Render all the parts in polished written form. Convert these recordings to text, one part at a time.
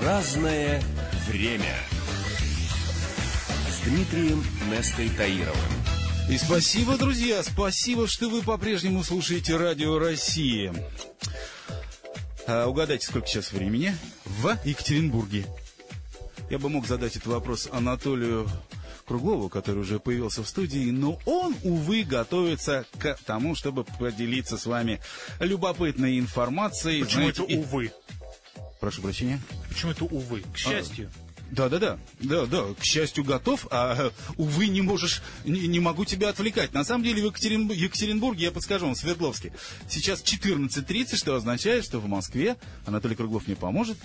Разное время с Дмитрием Нестой Таировым. И спасибо, друзья, спасибо, что вы по-прежнему слушаете Радио России. Угадайте, сколько сейчас времени в Екатеринбурге? Я бы мог задать этот вопрос Анатолию Круглову, который уже появился в студии, но он, увы, готовится к тому, чтобы поделиться с вами любопытной информацией. Почему знаете, это увы? Прошу прощения. Почему это увы? К счастью. Да, к счастью готов, а, увы, не могу тебя отвлекать. На самом деле в Екатеринбурге, я подскажу вам, в Свердловске, сейчас 14:30, что означает, что в Москве, Анатолий Круглов мне поможет,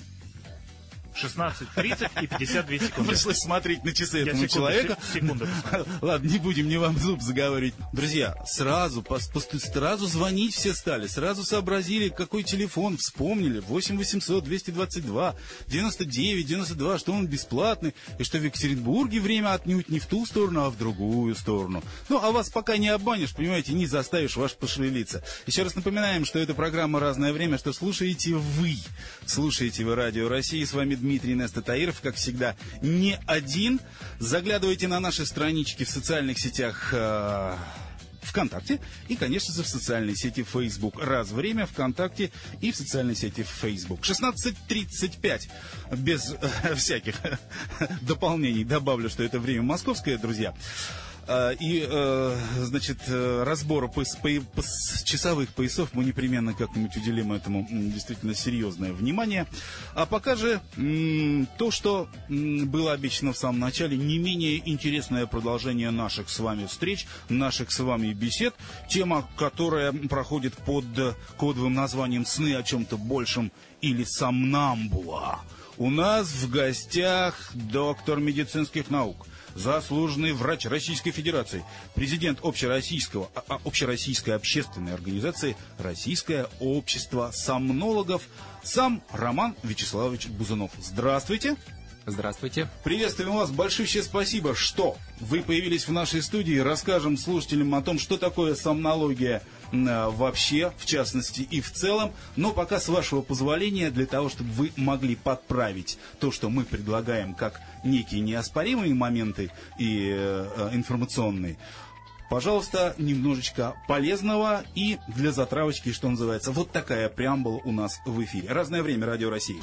16:30 и 52 секунды. Пришлось смотреть на часы этому человеку. Секунду. Ладно, не вам зуб заговорить. Друзья, сразу звонить все стали, сразу сообразили, какой телефон, вспомнили. 8 800 222 99 92, что он бесплатный, и что в Екатеринбурге время отнюдь не в ту сторону, а в другую сторону. Ну, а вас пока не обманешь, понимаете, не заставишь ваш пошевелиться. Еще раз напоминаем, что это программа «Разное время», что слушаете вы. Слушаете вы Радио России, с вами Дмитрий Неста Таиров, как всегда, не один. Заглядывайте на наши странички в социальных сетях ВКонтакте и, конечно же, в социальной сети Facebook. Раз время ВКонтакте и в социальной сети Facebook. 16:35. Без всяких дополнений добавлю, что это время московское, друзья. И, значит, разбора часовых поясов мы непременно как-нибудь уделим этому действительно серьезное внимание. А пока же то, что было обещано в самом начале, не менее интересное продолжение наших с вами встреч, наших с вами бесед. Тема, которая проходит под кодовым названием «Сны о чем-то большем» или «Сомнамбула». У нас в гостях доктор медицинских наук, заслуженный врач Российской Федерации, президент общероссийской общественной организации «Российское общество сомнологов», сам Роман Вячеславович Бузунов. Здравствуйте. Здравствуйте. Приветствуем вас. Большущее спасибо, что вы появились в нашей студии. Расскажем слушателям о том, что такое сомнология вообще, в частности и в целом. Но пока, с вашего позволения, для того, чтобы вы могли подправить то, что мы предлагаем как некие неоспоримые моменты и информационные, пожалуйста, немножечко полезного и для затравочки, что называется. Вот такая преамбула у нас в эфире. Разное время, Радио России.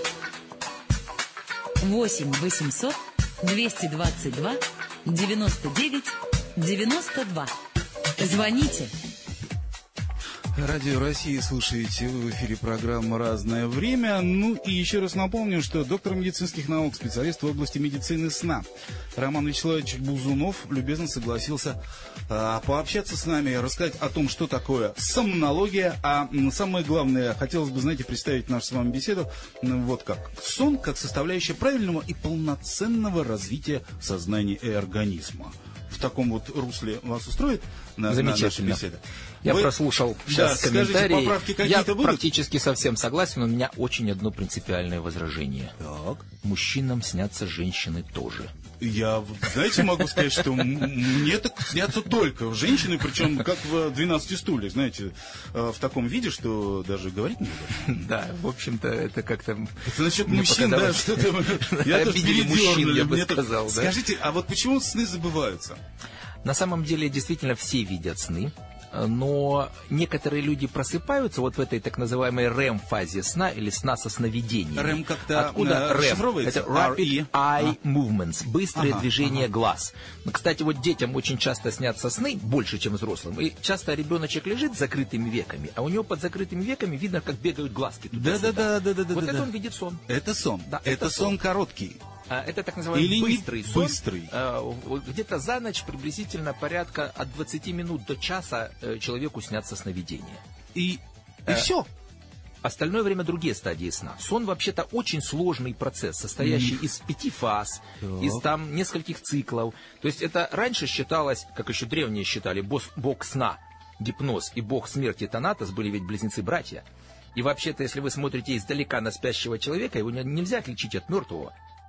8 800 222 99 92. Звоните. Радио России слушаете, в эфире программа «Разное время». Ну и еще раз напомню, что доктор медицинских наук, специалист в области медицины сна Роман Вячеславович Бузунов любезно согласился пообщаться с нами, рассказать о том, что такое сомнология. А самое главное, хотелось бы, знаете, представить нашу с вами беседу вот как. Сон как составляющая правильного и полноценного развития сознания и организма. В таком вот русле вас устроит наша беседа? Я прослушал сейчас комментарии. Скажите, поправки какие-то будут? Практически совсем согласен, у меня очень одно принципиальное возражение. Так. Мужчинам снятся женщины тоже. Я, знаете, могу сказать, что мне так снятся только женщины, причем как в «12 стульях», знаете, в таком виде, что даже говорить не буду. Да, в общем-то, это как-то... Это насчет мужчин, да, что-то... Я тоже мужчин, я бы сказал, да. Скажите, а вот почему сны забываются? На самом деле, действительно, все видят сны. Но некоторые люди просыпаются вот в этой так называемой REM-фазе сна или сна со сновидениями. REM как-то откуда REM? Это Rapid Eye Movements, быстрое движение глаз. Кстати, вот детям очень часто снятся сны, больше, чем взрослым. И часто ребеночек лежит с закрытыми веками, а у него под закрытыми веками видно, как бегают глазки туда-сюда. Да. Вот это он видит сон. Это сон. Да, это сон короткий. Это так называемый или быстрый сон. Быстрый. Где-то за ночь приблизительно порядка от 20 минут до часа человеку снятся сновидения. И все. Остальное время другие стадии сна. Сон вообще-то очень сложный процесс, состоящий из 5 фаз, из там нескольких циклов. То есть это раньше считалось, как еще древние считали, бог сна, гипноз и бог смерти Танатос были ведь близнецы-братья. И вообще-то, если вы смотрите издалека на спящего человека, его нельзя отличить от мертвого.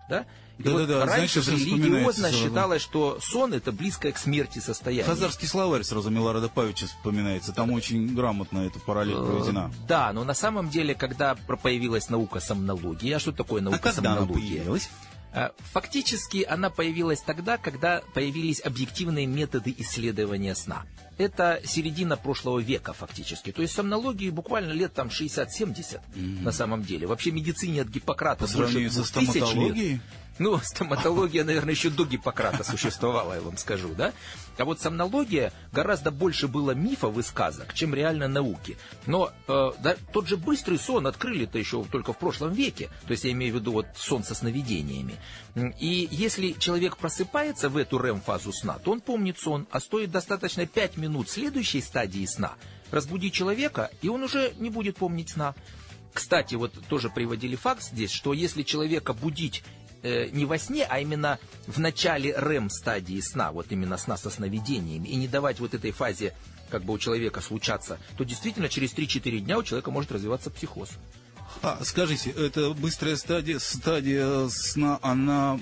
Да? И Да, вот да, да. раньше Знаешь, религиозно сразу считалось, что сон это близкое к смерти состояние. Хазарский словарь сразу Милорада Павловича вспоминается. Там очень грамотно эта параллель проведена. Да, но на самом деле, когда появилась наука сомнологии, а что такое наука когда она сомнологии? появилась? Фактически она появилась тогда, когда появились объективные методы исследования сна. Это середина прошлого века фактически. То есть сомнологии буквально лет там 60-70 на самом деле. Вообще медицине от Гиппократа По больше сравнению со 2000 лет. стоматологией? Ну, стоматология, наверное, еще до Гиппократа существовала, я вам скажу, да? А вот сомнология гораздо больше было мифов и сказок, чем реально науки. Но да, тот же быстрый сон открыли-то еще только в прошлом веке. То есть я имею в виду вот сон со сновидениями. И если человек просыпается в эту REM-фазу сна, то он помнит сон, а стоит достаточно 5 минут следующей стадии сна разбудить человека, и он уже не будет помнить сна. Кстати, вот тоже приводили факт здесь, что если человека будить не во сне, а именно в начале REM-стадии сна, вот именно сна со сновидениями, и не давать вот этой фазе как бы у человека случаться, то действительно через 3-4 дня у человека может развиваться психоз. Скажите, эта быстрая стадия сна, она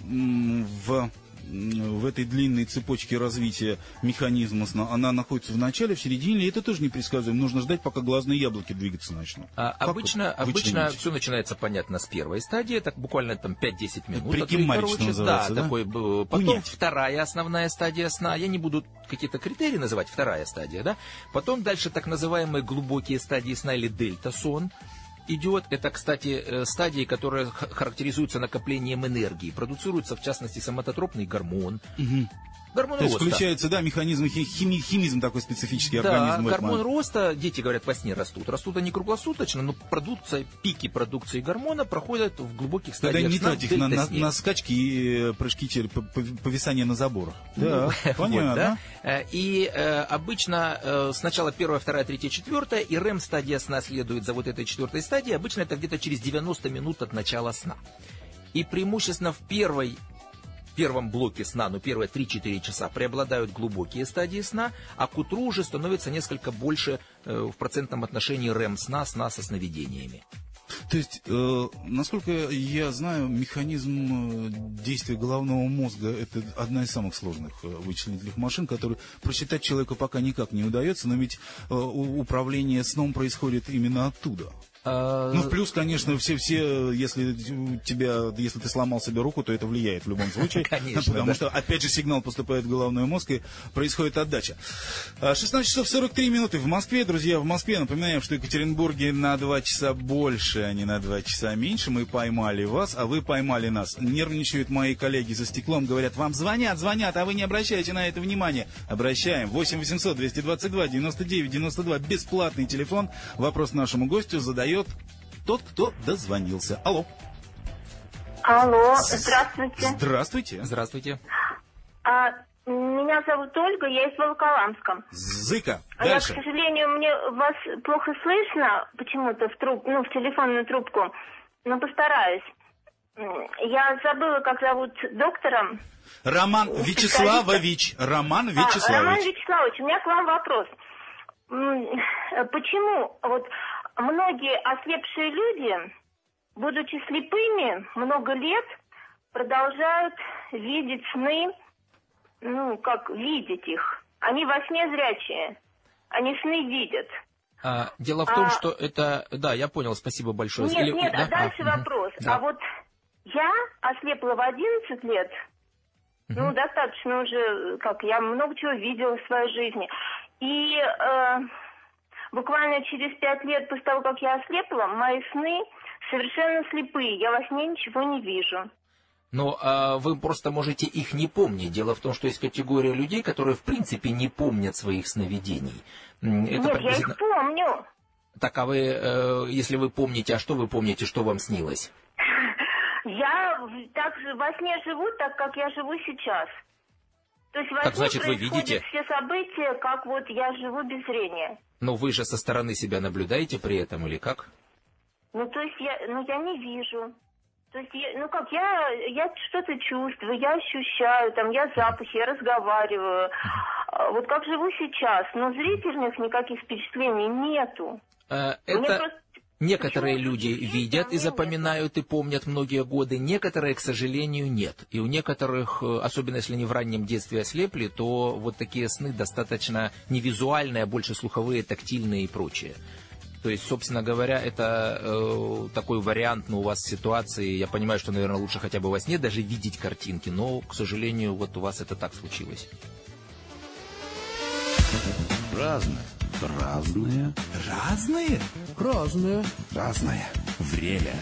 в этой длинной цепочке развития механизма сна, она находится в начале, в середине, и это тоже непредсказуемо. Нужно ждать, пока глазные яблоки двигаться начнут. Обычно все начинается, понятно, с первой стадии, это буквально там 5-10 минут. Прикимарич называется, да? Такой, потом вторая основная стадия сна, я не буду какие-то критерии называть, вторая стадия, да? Потом дальше так называемые глубокие стадии сна или дельта-сон идет. Это, кстати, стадии, которые характеризуются накоплением энергии. Продуцируется, в частности, соматотропный гормон. Гормон То есть роста. включается, да, механизм, химизм такой специфический организм. Да, гормон роста, дети, говорят, во сне растут. Растут они круглосуточно, но пики продукции гормона проходят в глубоких стадиях Тогда не сна. тратить на скачки и прыжки, повисание на заборах. Да, понятно. Вот, да? И обычно сначала первая, вторая, третья, четвертая, и REM-стадия сна следует за вот этой четвертой стадией. Обычно это где-то через 90 минут от начала сна. И преимущественно в первом блоке сна, но первые 3-4 часа преобладают глубокие стадии сна, а к утру уже становится несколько больше в процентном отношении REM-сна, сна со сновидениями. То есть, насколько я знаю, механизм действия головного мозга — это одна из самых сложных вычислительных машин, которую просчитать человеку пока никак не удается, но ведь управление сном происходит именно оттуда. Ну, в плюс, конечно, все, если ты сломал себе руку, то это влияет в любом случае. Конечно, потому что, опять же, сигнал поступает в головной мозг, и происходит отдача. 16 часов 43 минуты в Москве, друзья, в Москве. Напоминаем, что в Екатеринбурге на 2 часа больше, а не на 2 часа меньше. Мы поймали вас, а вы поймали нас. Нервничают мои коллеги за стеклом, говорят, вам звонят, а вы не обращаете на это внимания. Обращаем. 8 800 222 99 92. Бесплатный телефон. Вопрос нашему гостю задает тот, кто дозвонился. Алло. Алло, здравствуйте. Здравствуйте. Здравствуйте. Меня зовут Ольга, я из Волоколамска. Зыка. Я, Дальше. к сожалению, мне вас плохо слышно почему-то в телефонную трубку, но постараюсь. Я забыла, как зовут доктора. Роман Вячеславович. Роман Вячеславович, у меня к вам вопрос. Почему вот многие ослепшие люди, будучи слепыми много лет, продолжают видеть сны, как видеть их? Они во сне зрячие, они сны видят. Дело в том, что это... Да, я понял, спасибо большое. Нет, да? дальше вопрос. Да. А вот я ослепла в 11 лет, достаточно уже, я много чего видела в своей жизни. И буквально через 5 лет после того, как я ослепла, мои сны совершенно слепые. Я во сне ничего не вижу. Но вы просто можете их не помнить. Дело в том, что есть категория людей, которые в принципе не помнят своих сновидений. Нет, я их помню. Так, а вы, если вы помните, а что вы помните, что вам снилось? Я также во сне живу так, как я живу сейчас. То есть во так, сне значит, вы видите все события, как вот я живу без зрения. Но вы же со стороны себя наблюдаете при этом, или как? То есть я не вижу. То есть я что-то чувствую, я ощущаю, я запахи, я разговариваю. Вот как живу сейчас, но зрительных никаких впечатлений нету. Некоторые люди видят и запоминают и помнят многие годы, некоторые, к сожалению, нет. И у некоторых, особенно если они в раннем детстве ослепли, то вот такие сны достаточно не визуальные, а больше слуховые, тактильные и прочее. То есть, собственно говоря, это такой вариант, у вас ситуации. Я понимаю, что, наверное, лучше хотя бы во сне даже видеть картинки, но, к сожалению, вот у вас это так случилось. Разное. Разное. Разные? Разное. Разное время.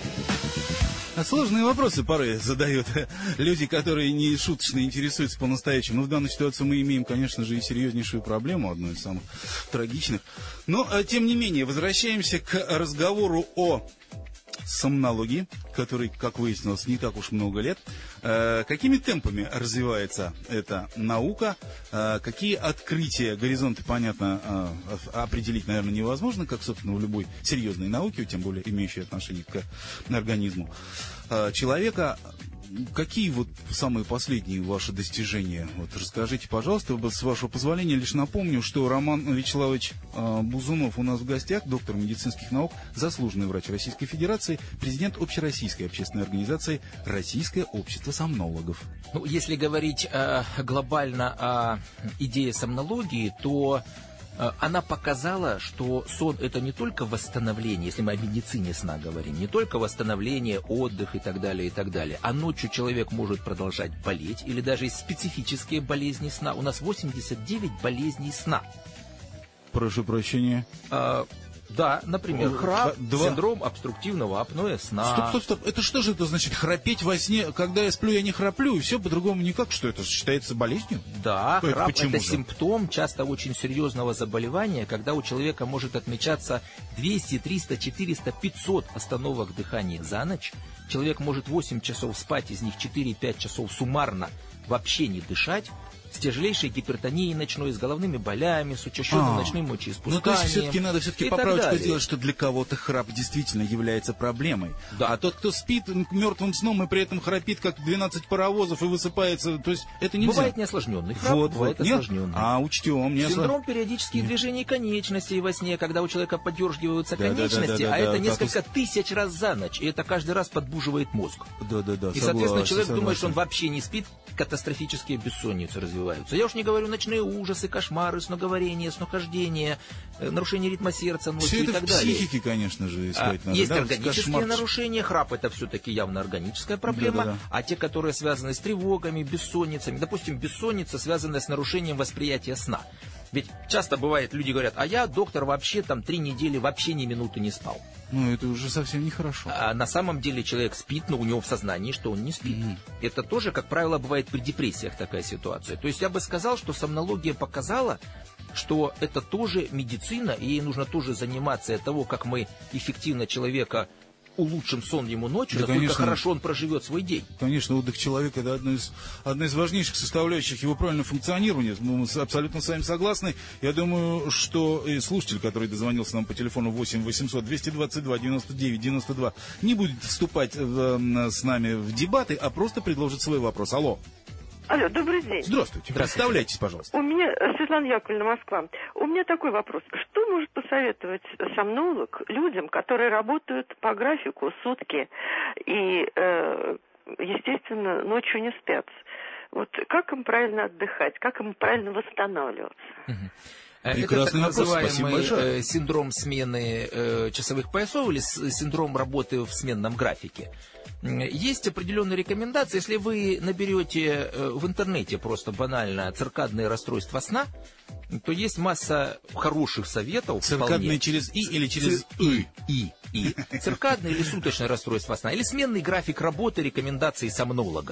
А сложные вопросы порой задают люди, которые не шуточно интересуются по-настоящему. Но в данной ситуации мы имеем, конечно же, и серьезнейшую проблему, одну из самых трагичных. Но, тем не менее, возвращаемся к разговору о сомнологии, которой, как выяснилось, не так уж много лет. Какими темпами развивается эта наука? Какие открытия, горизонты, понятно, определить, наверное, невозможно, как, собственно, в любой серьезной науке, тем более имеющей отношение к организму человека. Какие вот самые последние ваши достижения? Вот расскажите, пожалуйста, с вашего позволения, лишь напомню, что Роман Вячеславович Бузунов у нас в гостях, доктор медицинских наук, заслуженный врач Российской Федерации, президент общероссийской общественной организации «Российское общество сомнологов». Ну, если говорить глобально о идее сомнологии, то она показала, что сон – это не только восстановление, если мы о медицине сна говорим, не только восстановление, отдых и так далее, а ночью человек может продолжать болеть, или даже есть специфические болезни сна. У нас 89 болезней сна. Прошу прощения. Да, например, храп, синдром обструктивного апноэ сна. Стоп. Это что же это значит? Храпеть во сне? Когда я сплю, я не храплю, и все по-другому никак. Что это считается болезнью? Да, храп это же? симптом часто очень серьезного заболевания, когда у человека может отмечаться 200, 300, 400, 500 остановок дыхания за ночь. Человек может 8 часов спать, из них 4-5 часов суммарно вообще не дышать. С тяжелейшей гипертонией ночной, с головными болями, с учащенным ночным мочеиспусканием. Ну, то есть, все-таки надо поправочку сделать, что для кого-то храп действительно является проблемой. Да. А тот, кто спит мертвым сном и при этом храпит, как 12 паровозов, и высыпается, то есть, это нельзя. Бывает неосложненный храп, бывает осложненный. Учтем. Синдром периодических движений конечностей во сне, когда у человека подергиваются конечности, это несколько тысяч раз за ночь, и это каждый раз подбуживает мозг. И, соответственно, человек думает, что он вообще не спит, катастрофические бессонницы развиваются. Я уж не говорю ночные ужасы, кошмары, сноговорение, снохождение, нарушение ритма сердца ночью и так далее. Все это в психике, конечно же, искать надо. Есть органические нарушения, храп это все-таки явно органическая проблема, а те, которые связаны с тревогами, бессонницами, допустим, бессонница, связанная с нарушением восприятия сна. Ведь часто бывает, люди говорят, а я, доктор, вообще 3 недели вообще ни минуты не спал. Ну, это уже совсем нехорошо. А на самом деле человек спит, но у него в сознании, что он не спит. Это тоже, как правило, бывает при депрессиях такая ситуация. То есть я бы сказал, что сомнология показала, что это тоже медицина, и ей нужно тоже заниматься от того, как мы эффективно человека улучшим сон ему ночью, насколько конечно, хорошо он проживет свой день. Конечно, отдых человека – это одна из важнейших составляющих его правильного функционирования. Мы абсолютно с вами согласны. Я думаю, что и слушатель, который дозвонился нам по телефону 8 800 222 99 92, не будет вступать с нами в дебаты, а просто предложит свой вопрос. Алло. Алло, добрый день. Здравствуйте. Представляйтесь, пожалуйста. У меня Светлана Яковлевна, Москва. У меня такой вопрос. Что может посоветовать сомнолог людям, которые работают по графику сутки и, естественно, ночью не спят? Вот как им правильно отдыхать, как им правильно восстанавливаться? Прекрасный это так вопрос, спасибо большое. Синдром смены часовых поясов или синдром работы в сменном графике. Есть определенные рекомендации. Если вы наберете в интернете просто банально циркадные расстройства сна, то есть масса хороших советов. Циркадные через «и» или через «и»? Циркадные или суточное расстройство сна, или сменный график работы, рекомендации сомнолога,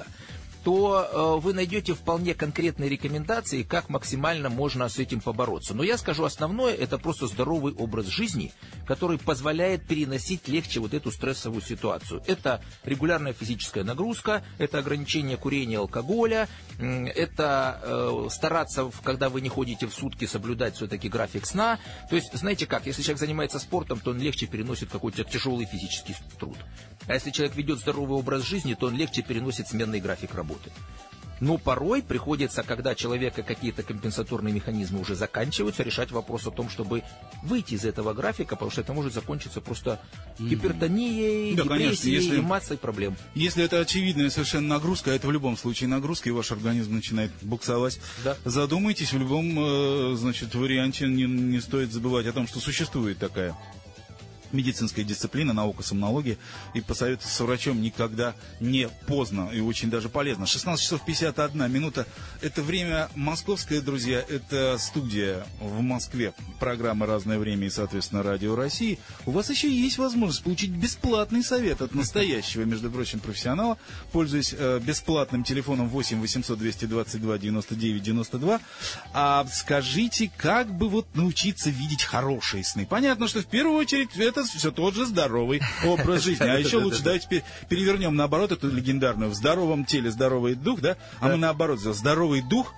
то вы найдете вполне конкретные рекомендации, как максимально можно с этим побороться. Но я скажу, основное – это просто здоровый образ жизни, который позволяет переносить легче вот эту стрессовую ситуацию. Это регулярная физическая нагрузка, это ограничение курения, алкоголя, это стараться, когда вы не ходите в сутки, соблюдать все-таки график сна. То есть, знаете как, если человек занимается спортом, то он легче переносит какой-то тяжелый физический труд. А если человек ведет здоровый образ жизни, то он легче переносит сменный график работы. Но порой приходится, когда человека какие-то компенсаторные механизмы уже заканчиваются, решать вопрос о том, чтобы выйти из этого графика, потому что это может закончиться просто гипертонией, Да, депрессией конечно, и массой проблем. Если это очевидная совершенно нагрузка, а это в любом случае нагрузка, и ваш организм начинает буксовать, Да. задумайтесь, в любом, значит, варианте не стоит забывать о том, что существует такая медицинская дисциплина, наука сомнологии, и посоветоваться с врачом никогда не поздно и очень даже полезно. 16 часов 51 минута. Это время московское, друзья, это студия в Москве, программа «Разное время» и, соответственно, Радио России. У вас еще есть возможность получить бесплатный совет от настоящего, между прочим, профессионала, пользуясь бесплатным телефоном 8 800 222 99 92. А скажите, как бы вот научиться видеть хорошие сны? Понятно, что в первую очередь это все тот же здоровый образ жизни. А еще лучше давайте перевернем наоборот эту легендарную: в здоровом теле здоровый дух, да? А мы наоборот, здоровый дух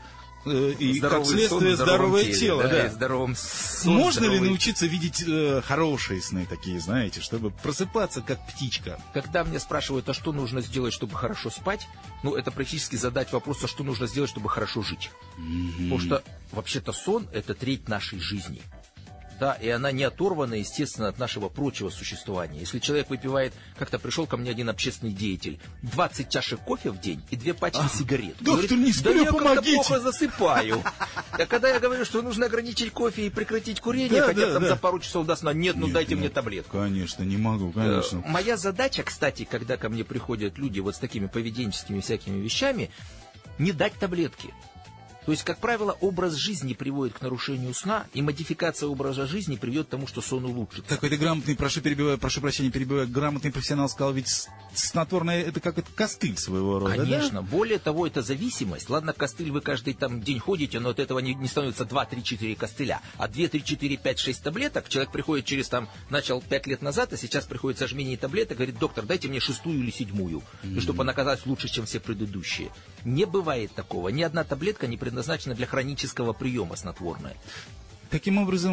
и, как следствие, здоровое тело. Да, Да. и здоровым сон, Можно ли здоровый... научиться видеть хорошие сны такие, знаете, чтобы просыпаться как птичка? Когда мне спрашивают, а что нужно сделать, чтобы хорошо спать, ну, это практически задать вопрос, а что нужно сделать, чтобы хорошо жить. Потому что, вообще-то, сон – это треть нашей жизни. Да, и она не оторвана, естественно, от нашего прочего существования. Если человек выпивает, как-то пришел ко мне один общественный деятель, 20 чашек кофе в день и 2 пачки сигарет. Доктор, не сплю, да я как-то помогите. плохо засыпаю. А когда я говорю, что нужно ограничить кофе и прекратить курение, Да, хотя да, там да. за пару часов до сна, нет, ну Нет, дайте нет. мне таблетку. Конечно, не могу, конечно. Моя задача, кстати, когда ко мне приходят люди вот с такими поведенческими всякими вещами, не дать таблетки. То есть, как правило, образ жизни приводит к нарушению сна, и модификация образа жизни приведет к тому, что сон улучшится. Такой ты грамотный, прошу прощения, перебиваю, грамотный профессионал сказал, ведь снотворное это как это костыль своего рода, Конечно. да? Более того, это зависимость. Ладно, костыль вы каждый там день ходите, но от этого не становится 2, 3, 4 костыля. А 2, 3, 4, 5, 6 таблеток человек приходит через там, начал 5 лет назад, а сейчас приходит со жмением таблеток, говорит: доктор, дайте мне 6-ю или 7-ю, чтобы она оказалась лучше, чем все предыдущие. Не бывает такого. Ни одна таблетка не предназначена для хронического приема снотворное. Таким образом,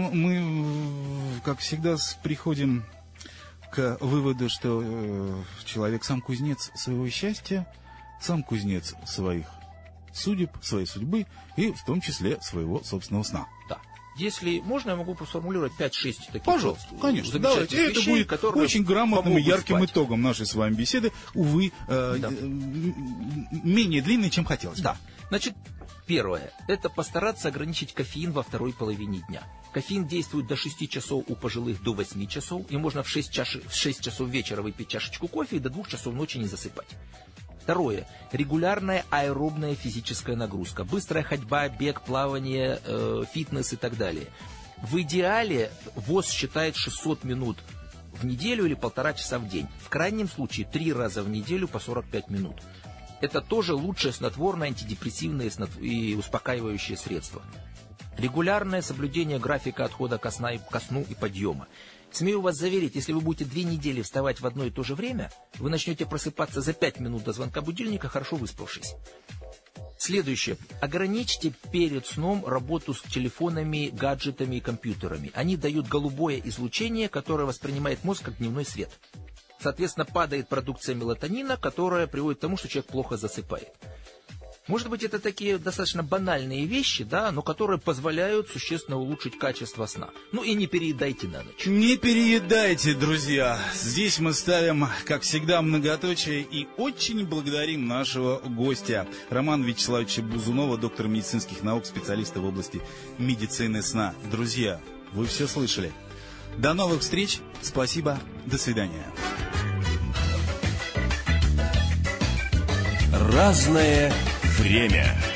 мы, как всегда, приходим к выводу, что человек сам кузнец своего счастья, сам кузнец своих судеб, своей судьбы и в том числе своего собственного сна. Да. Если можно, я могу сформулировать 5-6 таких. Пожалуйста, конечно. замечательных Давайте. Это вещей, будет которые очень грамотным и помогут ярким спать. итогом нашей с вами беседы. Увы, менее длинной, чем хотелось бы. Да. Значит, первое. Это постараться ограничить кофеин во второй половине дня. Кофеин действует до 6 часов, у пожилых до 8 часов. И можно в 6 часов вечера выпить чашечку кофе и до 2 часов ночи не засыпать. Второе. Регулярная аэробная физическая нагрузка. Быстрая ходьба, бег, плавание, фитнес и так далее. В идеале ВОЗ считает 600 минут в неделю или 1,5 часа в день. В крайнем случае 3 раза в неделю по 45 минут. Это тоже лучшее снотворное, антидепрессивное и успокаивающее средство. Регулярное соблюдение графика отхода ко сну и подъема. Смею вас заверить, если вы будете 2 недели вставать в одно и то же время, вы начнете просыпаться за 5 минут до звонка будильника, хорошо выспавшись. Следующее. Ограничьте перед сном работу с телефонами, гаджетами и компьютерами. Они дают голубое излучение, которое воспринимает мозг как дневной свет. Соответственно, падает продукция мелатонина, которая приводит к тому, что человек плохо засыпает. Может быть, это такие достаточно банальные вещи, да, но которые позволяют существенно улучшить качество сна. Ну и не переедайте на ночь. Не переедайте, друзья. Здесь мы ставим, как всегда, многоточие и очень благодарим нашего гостя Романа Вячеславовича Бузунова, доктора медицинских наук, специалиста в области медицины сна. Друзья, вы все слышали. До новых встреч. Спасибо. До свидания. Разное время.